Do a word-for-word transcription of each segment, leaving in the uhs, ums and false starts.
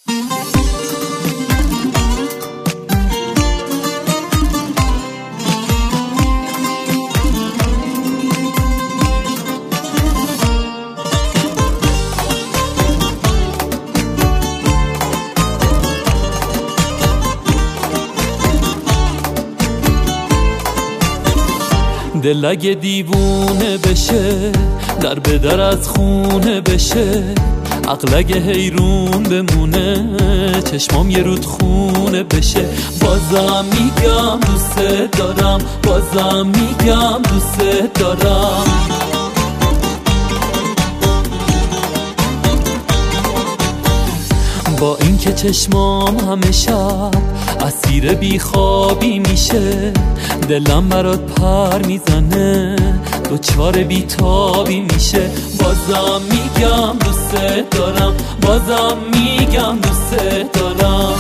دل اگه دیوونه بشه، در به در از خونه بشه، عقل اگه حیرون بمونه، چشمام یه رود خونه بشه. بازم میگم دوست دارم، بازم میگم دوست دارم. با اینکه چشمام همه شب اسیر بیخوابی میشه، دلم برات پر میزنه، دوچار بیتابی میشه. بازم میگم دوست دارم، بازم میگم دوست دارم.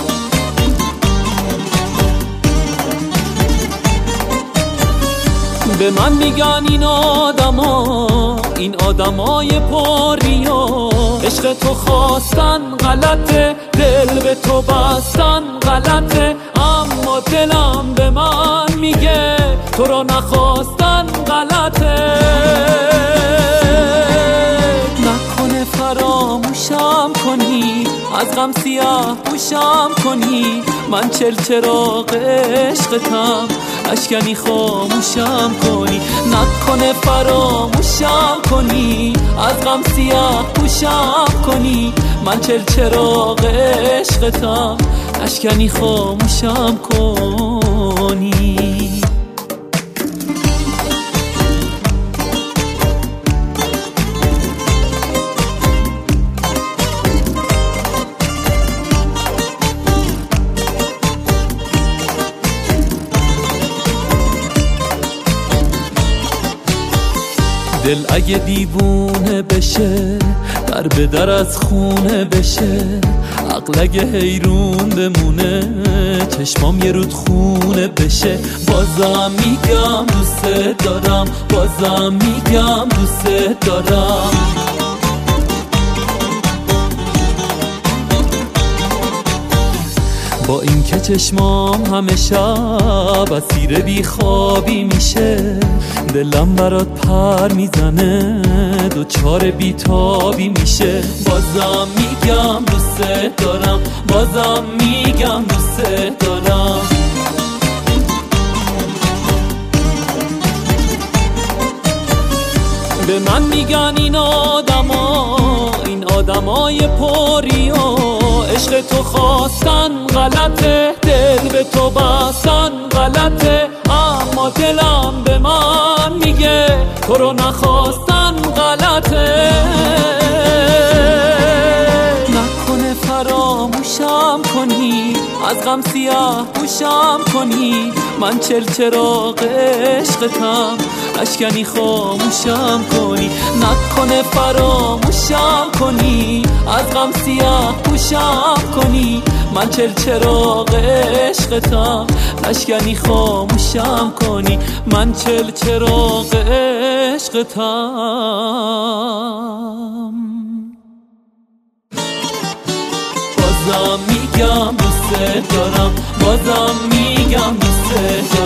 به من میگن این آدما، این آدمای پرریا، عشق تو خواستن غلطه، دل به تو بستن غلطه، اما دلم به من میگه تو رو نخواستن غلطه. نکنه فراموشم کنی، از غم سیاه پوشم کنی، من چل چراغ عشقتم، اشکنی خاموشم کنی. نکنه فراموشم کنی، از غم سیاه پوشم کنی، من چل چراغ عشقتم، اشکنی خاموشم کنی. دل اگه دیوونه بشه، در به در از خونه بشه، عقل اگه حیرون بمونه، چشمام یه رود خونه بشه. بازم میگم دوست دارم، بازم میگم دوست دارم. با اینکه چشمام همه شب اسیر بیخوابی میشه، دلم برات پر میزنه، دوچار بیتابی میشه. بازم میگم دوست دارم، بازم میگم دوست دارم. به من میگن این آدما، این آدمای پرریا، عشق تو خواستن غلطه، دل به تو بستن غلطه، اما دلم به من میگه تو رو نخواستن غلطه. نکنه فراموشم کنی، از غم سیاه پوشم کنی، من چل چراغ عشقتم، اشکنی خاموشم کنی. نکنه فراموشم کنی، از غم سیاه پوشم کنی، من چل چراغ عشقتم، اشکنی خاموشم کنی، من چل چراغ عشقتم. بازم میگم دوست دارم، بازم میگم دوست دارم.